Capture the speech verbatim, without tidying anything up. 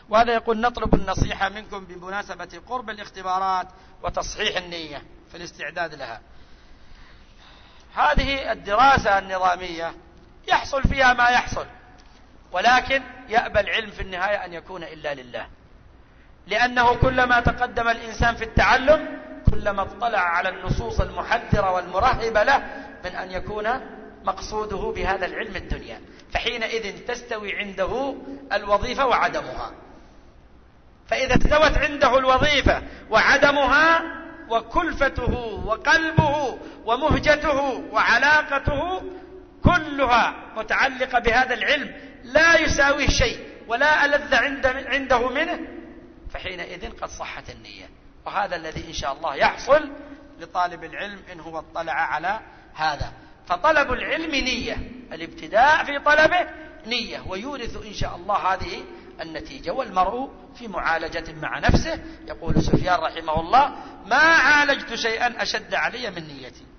وهذا يقول: نطلب النصيحة منكم بمناسبة قرب الاختبارات وتصحيح النية في الاستعداد لها. هذه الدراسة النظامية يحصل فيها ما يحصل، ولكن يأبى العلم في النهاية أن يكون إلا لله، لأنه كلما تقدم الإنسان في التعلم كلما اطلع على النصوص المحذرة والمرهبة له من أن يكون مقصوده بهذا العلم الدنيا، فحينئذ تستوي عنده الوظيفة وعدمها. فإذا استوت عنده الوظيفة وعدمها وكلفته وقلبه ومهجته وعلاقته كلها متعلقة بهذا العلم لا يساويه شيء ولا ألذ عنده منه، فحينئذ قد صحت النية. وهذا الذي إن شاء الله يحصل لطالب العلم إن هو اطلع على هذا. فطلب العلم نية، الابتداء في طلبه نية، ويورث إن شاء الله هذه النتيجة. والمرء في معالجة مع نفسه. يقول سفيان رحمه الله: ما عالجت شيئا أشد علي من نيتي.